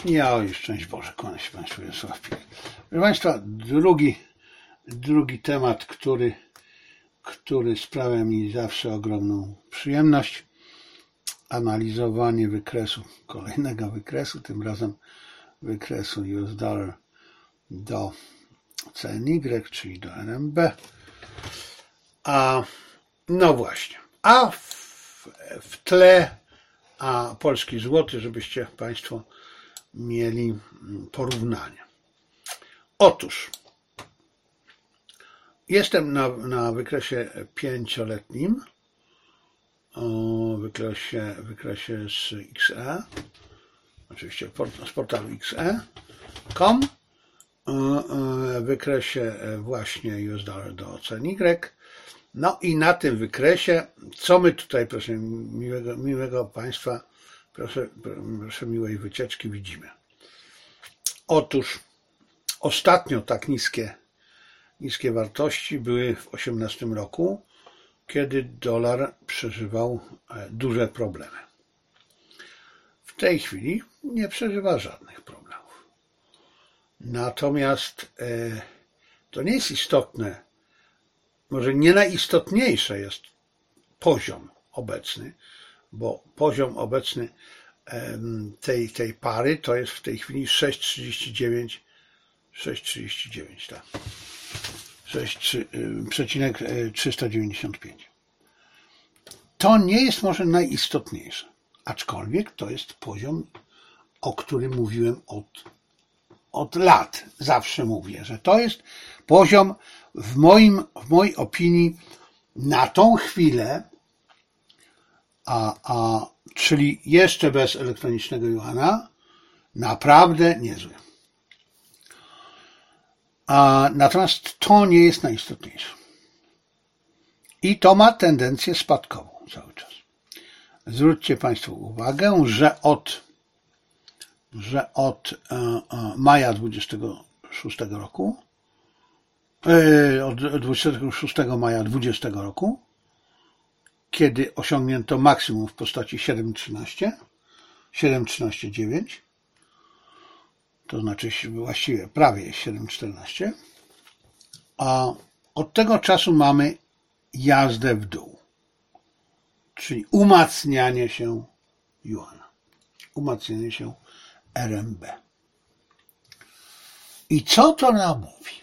Ja już szczęść Boże, kłaniam się Państwu, Jarosław Pik. Proszę Państwa, drugi temat, który sprawia mi zawsze ogromną przyjemność. Analizowanie wykresu, kolejnego wykresu, tym razem wykresu US dollar do CNY, czyli do RMB. No właśnie, a w tle polski złoty, żebyście Państwo mieli porównanie. Otóż jestem na wykresie 5-letnim, wykresie z XE, oczywiście z portalu XE.com, wykresie właśnie US dollar do CNY. No i na tym wykresie, co my tutaj, proszę miłego Państwa, proszę miłej wycieczki, widzimy. Otóż ostatnio tak niskie wartości były w 2018 roku, kiedy dolar przeżywał duże problemy. W tej chwili nie przeżywa żadnych problemów. Natomiast to nie jest istotne, może nie najistotniejsze jest poziom obecny, bo poziom obecny tej pary to jest w tej chwili 6,39, tak. 6,395. To nie jest może najistotniejsze, aczkolwiek to jest poziom, o którym mówiłem od lat. Zawsze mówię, że to jest poziom w mojej opinii na tą chwilę, czyli jeszcze bez elektronicznego juana, naprawdę niezły. Natomiast to nie jest najistotniejsze. I to ma tendencję spadkową cały czas. Zwróćcie Państwo uwagę, że od maja 26 roku, od 26 maja 20 roku, kiedy osiągnięto maksimum w postaci 7,13,9, to znaczy właściwie prawie 7,14, a od tego czasu mamy jazdę w dół, czyli umacnianie się juana, umacnianie się RMB. I co to nam mówi?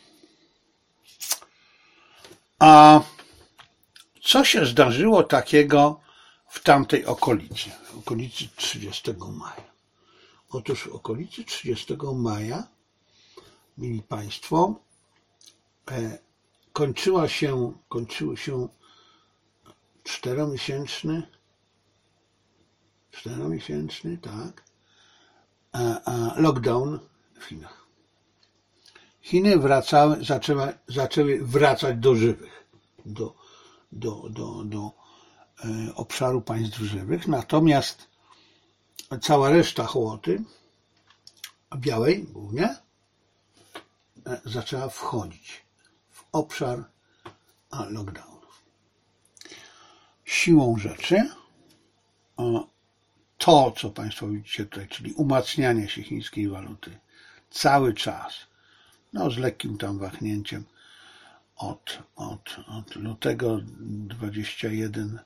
A co się zdarzyło takiego w tamtej okolicy, w okolicy 30 maja? Otóż w okolicy 30 maja, mili Państwo, kończył się 4-miesięczny, tak, lockdown w Chinach. Chiny zaczęły wracać do żywych, do obszaru państw żywych, natomiast cała reszta hołoty, białej głównie, zaczęła wchodzić w obszar lockdownów. Siłą rzeczy to, co Państwo widzicie tutaj, czyli umacnianie się chińskiej waluty cały czas, no z lekkim tam wahnięciem od lutego 21,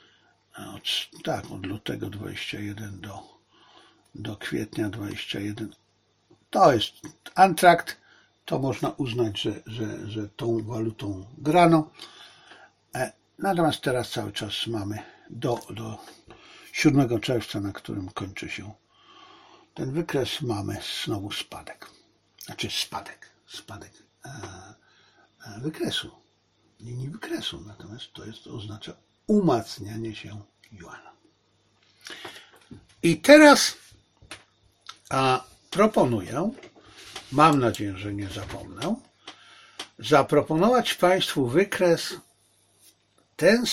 od lutego 21 do kwietnia 21. To jest antrakt, to można uznać, że tą walutą grano. Natomiast teraz cały czas mamy do 7 czerwca, na którym kończy się ten wykres, mamy znowu spadek. Znaczy spadek wykresu, linii wykresu. Natomiast to oznacza umacnianie się juana. I teraz proponuję, mam nadzieję, że nie zapomnę, zaproponować Państwu wykres ten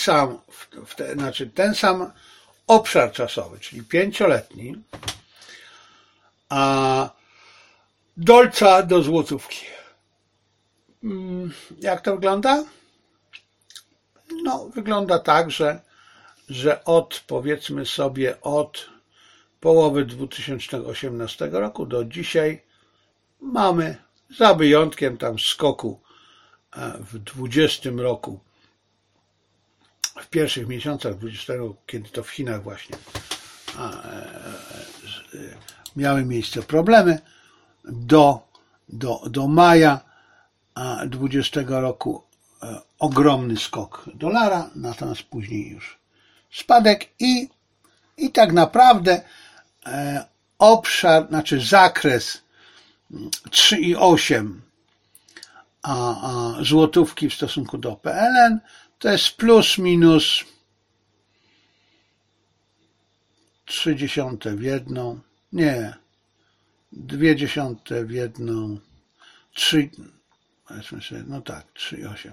sam obszar czasowy, czyli 5-letni, a dolca do złotówki. Jak to wygląda? No, wygląda tak, że powiedzmy sobie od połowy 2018 roku do dzisiaj mamy, za wyjątkiem tam skoku w 20 roku, w pierwszych miesiącach 20 roku, kiedy to w Chinach właśnie miały miejsce problemy, do maja 20 roku ogromny skok dolara, natomiast później już spadek i tak naprawdę obszar, znaczy zakres 3,8 złotówki w stosunku do PLN to jest plus minus 0,3 w jedną, nie, 0,2 w jedną, 3, powiedzmy sobie, no tak, 3,8,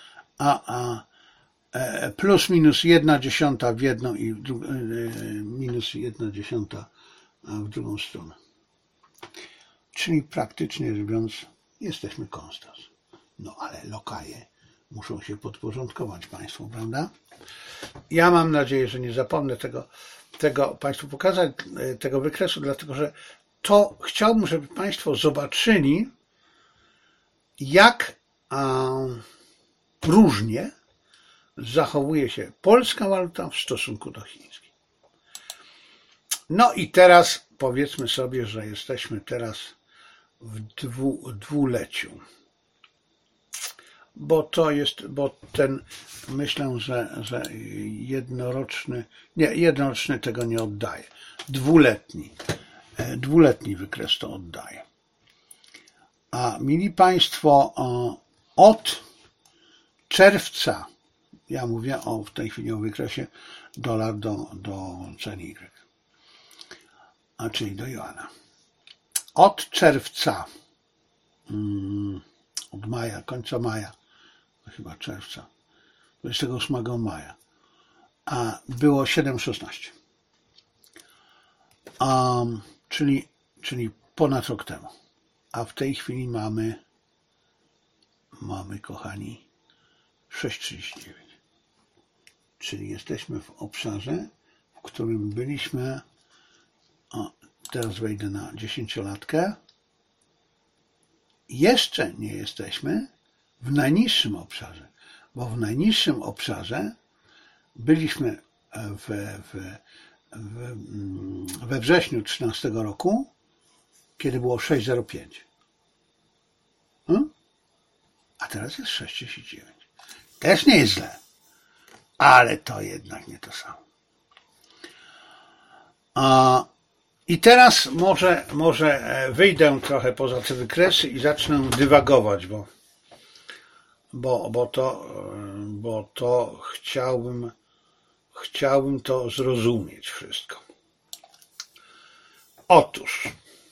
plus minus 1/10 w jedną i minus 1/10 w drugą stronę. Czyli praktycznie rzecz biorąc jesteśmy konstas. No ale lokaje muszą się podporządkować państwu, prawda? Ja mam nadzieję, że nie zapomnę tego państwu pokazać, tego wykresu, dlatego że to chciałbym, żeby państwo zobaczyli, jak różnie zachowuje się polska waluta w stosunku do chińskiej. No i teraz powiedzmy sobie, że jesteśmy teraz w dwuleciu. Bo ten, myślę, że jednoroczny tego nie oddaje. Dwuletni wykres to oddaje. A mili państwo, od czerwca, ja mówię w tej chwili o wykresie dolar do CNY, czyli do juana. Od czerwca, od maja, końca maja, chyba czerwca, 28 maja, było 7,16. Czyli ponad rok temu. A w tej chwili mamy, kochani, 6,39. Czyli jesteśmy w obszarze, w którym byliśmy, teraz wejdę na 10-latkę, jeszcze nie jesteśmy w najniższym obszarze, bo w najniższym obszarze byliśmy we wrześniu 2013 roku, kiedy było 6,05. A teraz jest 6,39. Też nie jest źle, ale to jednak nie to samo. I teraz może wyjdę trochę poza te wykresy i zacznę dywagować, bo to chciałbym to zrozumieć wszystko. Otóż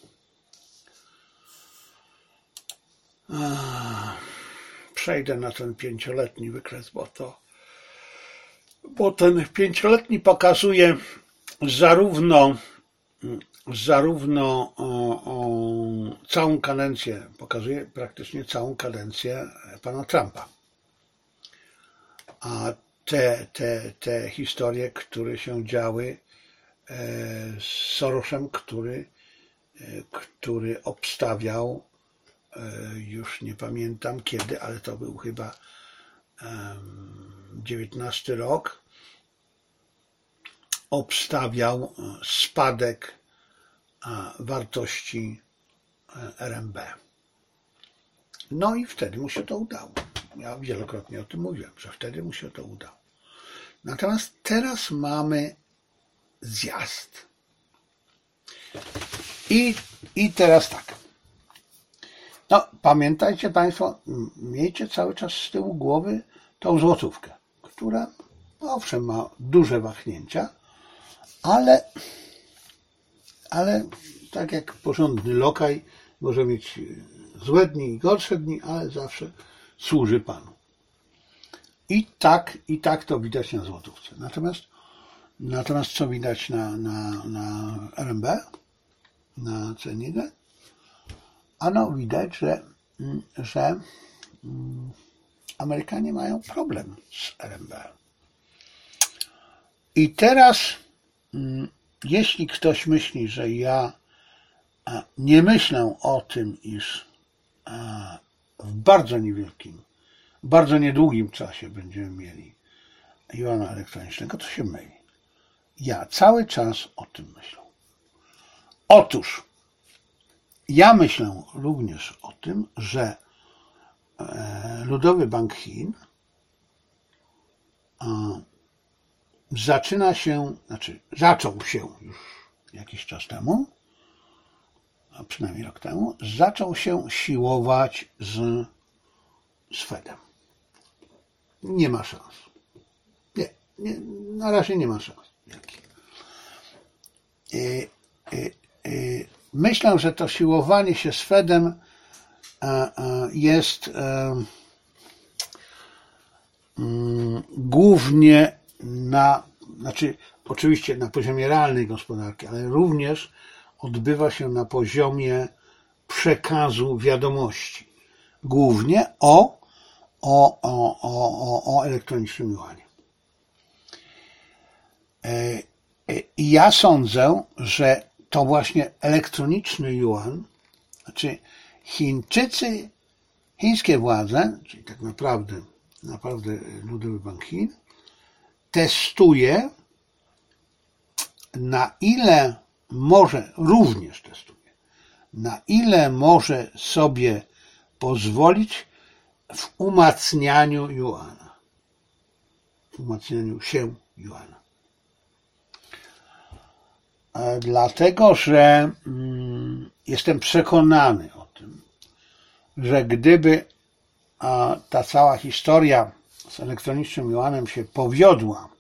przejdę na ten 5-letni wykres, bo ten 5-letni pokazuje zarówno całą kadencję, pokazuje praktycznie całą kadencję pana Trumpa. A te historie, które się działy z Sorosem, który obstawiał, już nie pamiętam kiedy, ale to był chyba 19 rok, obstawiał spadek wartości RMB. No i wtedy mu się to udało. Ja wielokrotnie o tym mówiłem, że wtedy mu się to udało. Natomiast teraz mamy zjazd. I teraz tak. No, pamiętajcie państwo, miejcie cały czas z tyłu głowy tą złotówkę, która owszem ma duże wahnięcia, ale tak jak porządny lokaj może mieć złe dni i gorsze dni, ale zawsze służy panu. I tak to widać na złotówce. Natomiast co widać na RMB, na CNY? Ano widać, że Amerykanie mają problem z RMB. I teraz jeśli ktoś myśli, że ja nie myślę o tym, iż w bardzo niewielkim, bardzo niedługim czasie będziemy mieli juana elektronicznego, to się myli. Ja cały czas o tym myślę. Otóż ja myślę również o tym, że Ludowy Bank Chin zaczął się już jakiś czas temu, a przynajmniej rok temu, zaczął się siłować z Fedem. Nie ma szans. Nie, na razie nie ma szans. Myślę, że to siłowanie się z Fedem jest głównie oczywiście na poziomie realnej gospodarki, ale również odbywa się na poziomie przekazu wiadomości. Głównie o elektronicznym juanie. I ja sądzę, że to właśnie elektroniczny yuan, chińskie władze, czyli tak naprawdę Ludowy Bank Chin, testuje, na ile może sobie pozwolić w umacnianiu juana, w umacnianiu się juana. Dlatego, że jestem przekonany o tym, że gdyby ta cała historia z elektronicznym juanem się powiodła,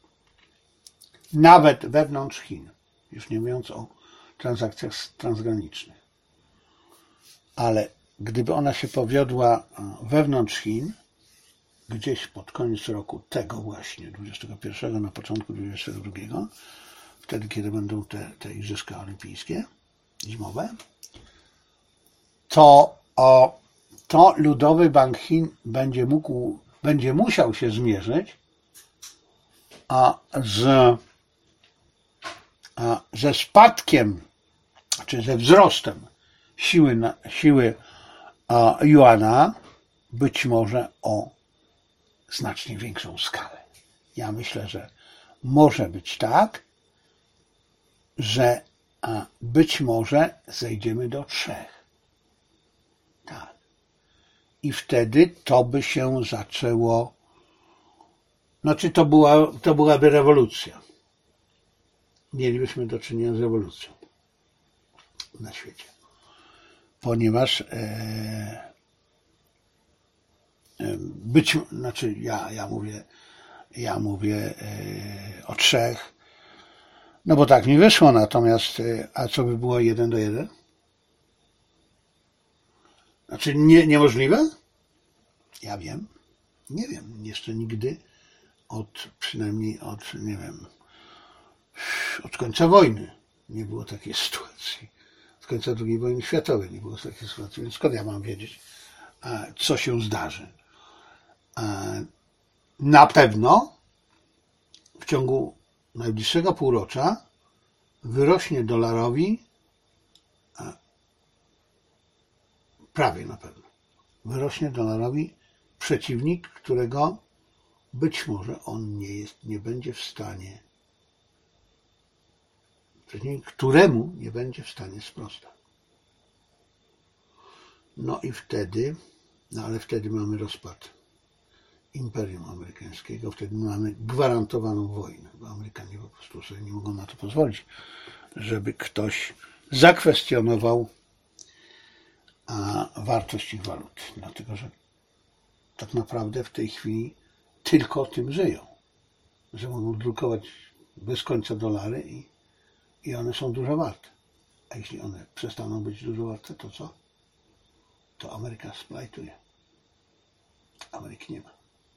nawet wewnątrz Chin, już nie mówiąc o transakcjach transgranicznych, ale gdyby ona się powiodła wewnątrz Chin, gdzieś pod koniec roku tego właśnie, 21, na początku 22, wtedy, kiedy będą te Igrzyska Olimpijskie zimowe, to Ludowy Bank Chin będzie musiał się zmierzyć ze spadkiem, czy ze wzrostem siły juana, być może o znacznie większą skalę. Ja myślę, że może być tak, że być może zejdziemy do 3. Tak. I wtedy to by się zaczęło, to byłaby rewolucja. Mielibyśmy do czynienia z rewolucją na świecie. Ponieważ ja mówię o 3, no bo tak mi wyszło, natomiast a co by było 1:1? Niemożliwe? Ja wiem, nie wiem, jeszcze nigdy przynajmniej od końca wojny nie było takiej sytuacji. Od końca II wojny światowej nie było takiej sytuacji, więc skąd ja mam wiedzieć, co się zdarzy? Na pewno w ciągu najbliższego półrocza wyrośnie dolarowi, prawie na pewno, wyrośnie dolarowi przeciwnik, którego być może on nie będzie w stanie, któremu nie będzie w stanie sprostać. No i wtedy, ale wtedy mamy rozpad Imperium Amerykańskiego, wtedy mamy gwarantowaną wojnę, bo Amerykanie po prostu sobie nie mogą na to pozwolić, żeby ktoś zakwestionował wartość ich waluty, dlatego że tak naprawdę w tej chwili tylko tym żyją, że mogą drukować bez końca dolary i one są dużo warte. A jeśli one przestaną być dużo warte, to co? To Ameryka splajtuje. Ameryki nie ma.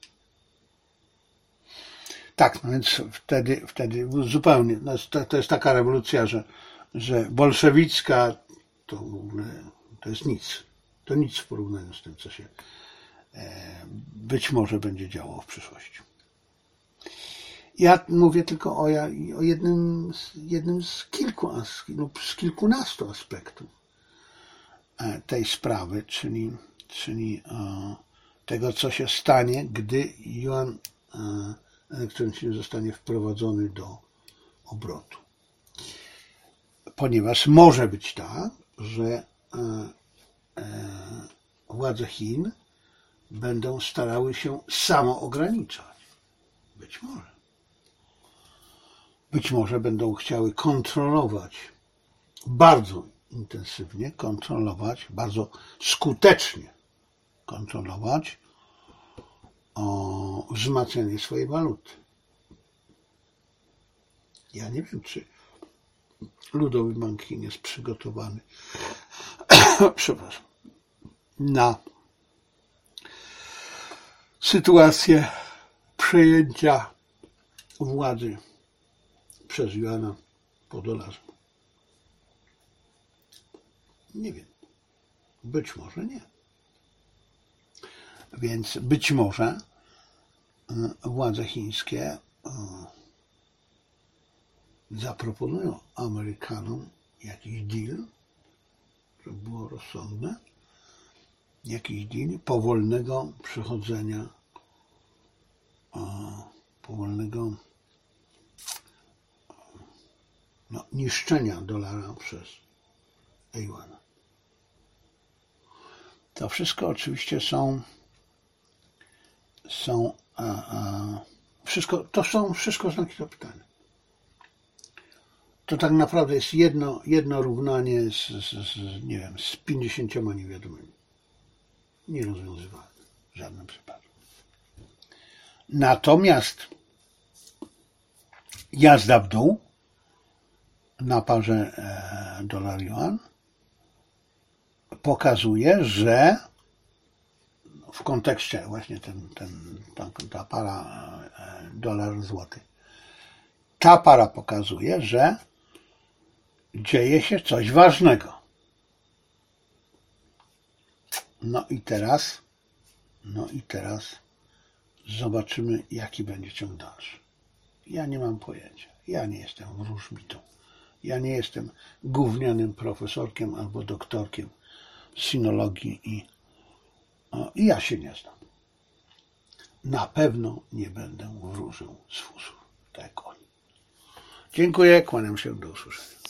Tak, no więc wtedy zupełnie, to jest taka rewolucja, że bolszewicka to jest nic. To nic w porównaniu z tym, co się być może będzie działo w przyszłości. Ja mówię tylko o jednym z kilku lub z kilkunastu aspektów tej sprawy, czyli tego, co się stanie, gdy juan elektroniczny zostanie wprowadzony do obrotu. Ponieważ może być tak, że władze Chin będą starały się samo ograniczać. Być może. Być może będą chciały kontrolować, bardzo intensywnie kontrolować, bardzo skutecznie kontrolować wzmacnianie swojej waluty. Ja nie wiem, czy Ludowy Bank Chin jest przygotowany przepraszam, na sytuację przejęcia władzy przez juana po dolarze. Nie wiem. Być może nie. Więc być może władze chińskie zaproponują Amerykanom jakiś deal, żeby było rozsądne, jakiś deal powolnego przechodzenia, powolnego niszczenia dolara przez juana. To wszystko oczywiście to są wszystko znaki zapytania. To tak naprawdę jest jedno równanie nie wiem, z 50 niewiadomymi. Nierozwiązywalne w żadnym przypadku. Natomiast jazda w dół na parze dolar-juan pokazuje, że w kontekście właśnie ta para dolar-złoty, ta para pokazuje, że dzieje się coś ważnego. No i teraz zobaczymy, jaki będzie ciąg dalszy. Ja nie mam pojęcia. Ja nie jestem wróżbitą. Ja nie jestem gównianym profesorkiem albo doktorkiem sinologii i ja się nie znam. Na pewno nie będę wróżył z fusów, tak jak oni. Dziękuję, kłaniam się, do usłyszenia.